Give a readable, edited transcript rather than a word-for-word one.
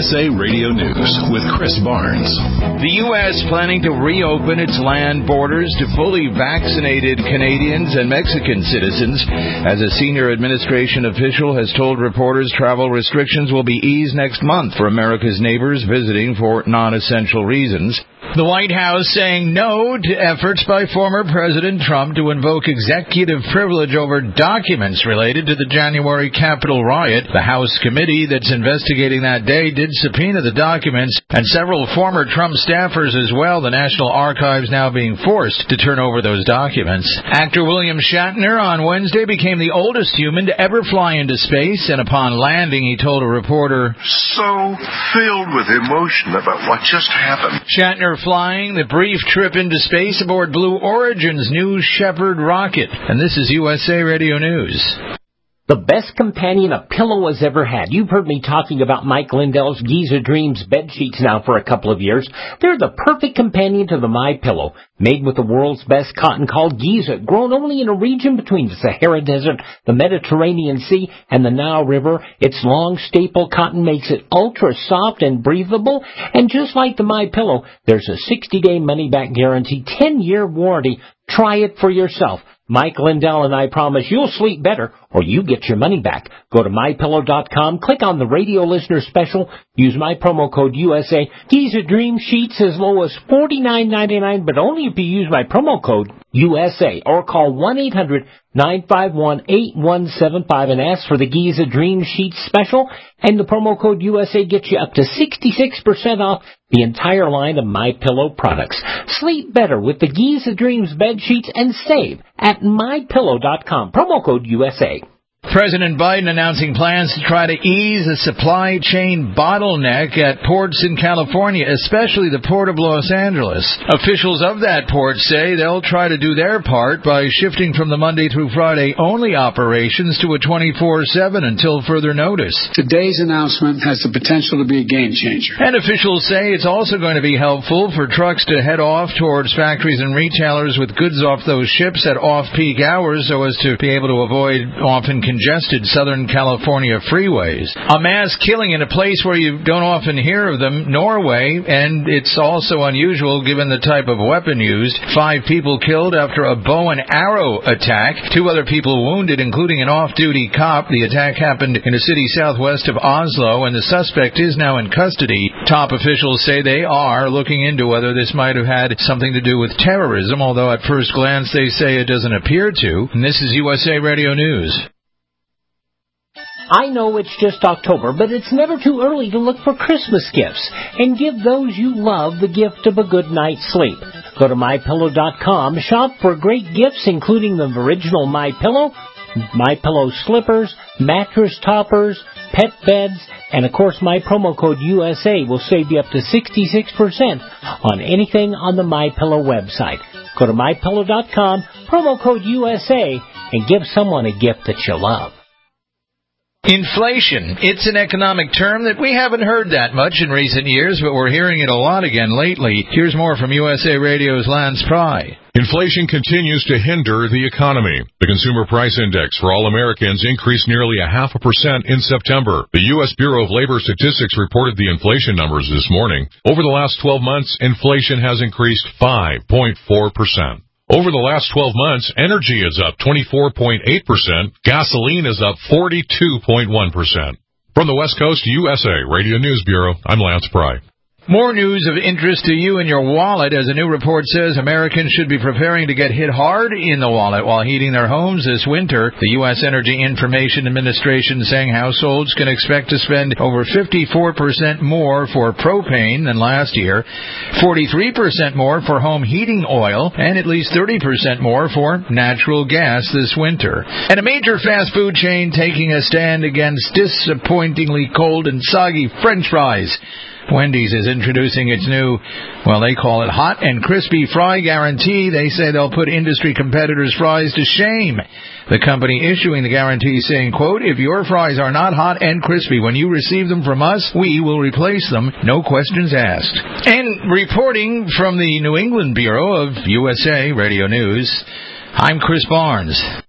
USA Radio News with Chris Barnes. The U.S. planning to reopen its land borders to fully vaccinated Canadians and Mexican citizens. As a senior administration official has told reporters, travel restrictions will be eased next month for America's neighbors visiting for non-essential reasons. The White House saying no to efforts by former President Trump to invoke executive privilege over documents related to the January Capitol riot. The House committee that's investigating that day did subpoena the documents, and several former Trump staffers as well. The National Archives now being forced to turn over those documents. Actor William Shatner on Wednesday became the oldest human to ever fly into space, and upon landing he told a reporter, "So filled with emotion about what just happened." Shatner flying the brief trip into space aboard Blue Origin's New Shepard rocket. And this is USA Radio News. The best companion a pillow has ever had. You've heard me talking about Mike Lindell's Giza Dreams bed sheets now for a couple of years. They're the perfect companion to the MyPillow. Made with the world's best cotton called Giza, grown only in a region between the Sahara Desert, the Mediterranean Sea, and the Nile River. Its long staple cotton makes it ultra soft and breathable. And just like the MyPillow, there's a 60-day money-back guarantee, 10-year warranty. Try it for yourself. Mike Lindell and I promise you'll sleep better or you get your money back. Go to MyPillow.com, click on the radio listener special, use my promo code USA. Giza Dream Sheets as low as $49.99, but only if you use my promo code USA, or call 1-800-951-8175 and ask for the Giza Dream Sheets special, and the promo code USA gets you up to 66% off the entire line of MyPillow products. Sleep better with the Giza Dreams bed sheets and save at MyPillow.com. Promo code USA. President Biden announcing plans to try to ease the supply chain bottleneck at ports in California, especially the Port of Los Angeles. Officials of that port say they'll try to do their part by shifting from the Monday through Friday only operations to a 24/7 until further notice. Today's announcement has the potential to be a game changer. And officials say it's also going to be helpful for trucks to head off towards factories and retailers with goods off those ships at off-peak hours so as to be able to avoid often congested Southern California freeways. A mass killing in a place where you don't often hear of them, Norway, and it's also unusual given the type of weapon used. 5 people killed after a bow and arrow attack. 2 other people wounded, including an off-duty cop. The attack happened in a city southwest of Oslo, and the suspect is now in custody. Top officials say they are looking into whether this might have had something to do with terrorism, although at first glance they say it doesn't appear to. And this is USA Radio News. I know it's just October, but it's never too early to look for Christmas gifts and give those you love the gift of a good night's sleep. Go to MyPillow.com, shop for great gifts including the original MyPillow, MyPillow slippers, mattress toppers, pet beds, and of course my promo code USA will save you up to 66% on anything on the MyPillow website. Go to MyPillow.com, promo code USA, and give someone a gift that you love. Inflation. It's an economic term that we haven't heard that much in recent years, but we're hearing it a lot again lately. Here's more from USA Radio's Lance Pry. Inflation continues to hinder the economy. The Consumer Price Index for all Americans increased nearly 0.5% in September. The U.S. Bureau of Labor Statistics reported the inflation numbers this morning. Over the last 12 months, inflation has increased 5.4%. Over the last 12 months, energy is up 24.8%, gasoline is up 42.1%. From the West Coast, USA Radio News Bureau, I'm Lance Pry. More news of interest to you and your wallet. As a new report says, Americans should be preparing to get hit hard in the wallet while heating their homes this winter. The U.S. Energy Information Administration saying households can expect to spend over 54% more for propane than last year, 43% more for home heating oil, and at least 30% more for natural gas this winter. And a major fast food chain taking a stand against disappointingly cold and soggy French fries. Wendy's is introducing its new, they call it hot and crispy fry guarantee. They say they'll put industry competitors' fries to shame. The company issuing the guarantee saying, quote, if your fries are not hot and crispy when you receive them from us, we will replace them, no questions asked. And reporting from the New England Bureau of USA Radio News, I'm Chris Barnes.